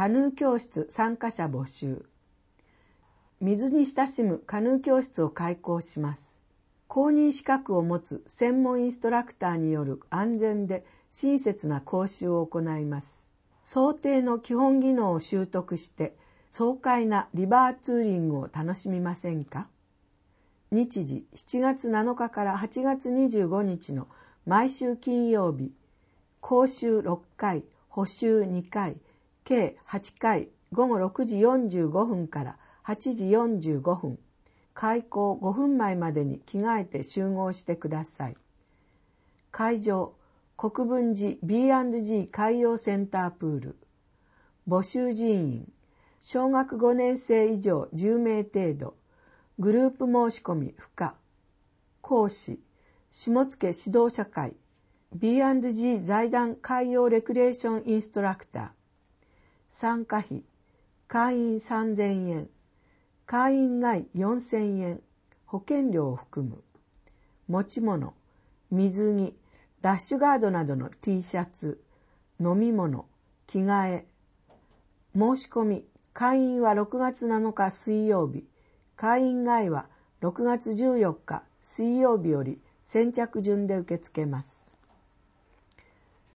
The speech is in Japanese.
カヌー教室参加者募集。水に親しむカヌー教室を開講します。公認資格を持つ専門インストラクターによる安全で親切な講習を行います。想定の基本技能を習得して爽快なリバーツーリングを楽しみませんか？日時7月7日から8月25日の毎週金曜日、講習6回、補習2回、計8回、午後6時45分から8時45分、開講5分前までに着替えて集合してください。会場、国分寺 B&G 海洋センタープール。募集人員、小学5年生以上10名程度。グループ申し込み不可。講師、下野指導者会。B&G 財団海洋レクレーションインストラクター。参加費、会員3000円。会員外4000円。保険料を含む。持ち物、水着、ラッシュガードなどの T シャツ、飲み物、着替え。申し込み、会員は6月7日水曜日、会員外は6月14日水曜日より先着順で受け付けます。